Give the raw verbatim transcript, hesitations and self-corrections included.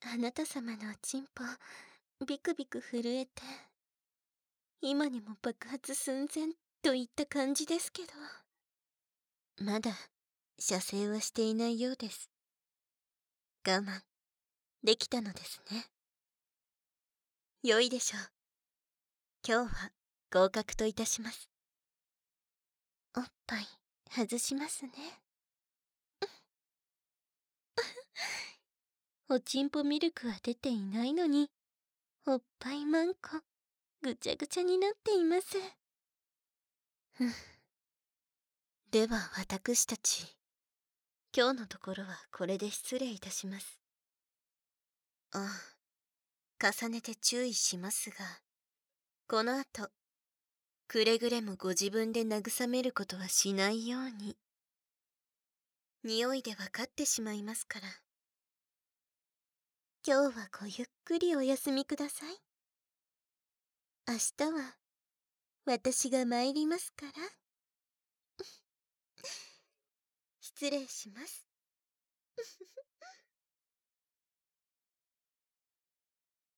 あなた様のおちんぽ、ビクビク震えて、今にも爆発寸前といった感じですけど。まだ、射精はしていないようです。我慢、できたのですね。良いでしょう。今日は合格といたします。おっぱい、外しますね。おちんぽミルクは出ていないのに、おっぱいまんこ、ぐちゃぐちゃになっています。ふん。では私たち、今日のところはこれで失礼いたします。ああ、重ねて注意しますが、この後、くれぐれもご自分で慰めることはしないように。匂いでわかってしまいますから。今日はごゆっくりお休みください。明日は、私が参りますから。失礼します。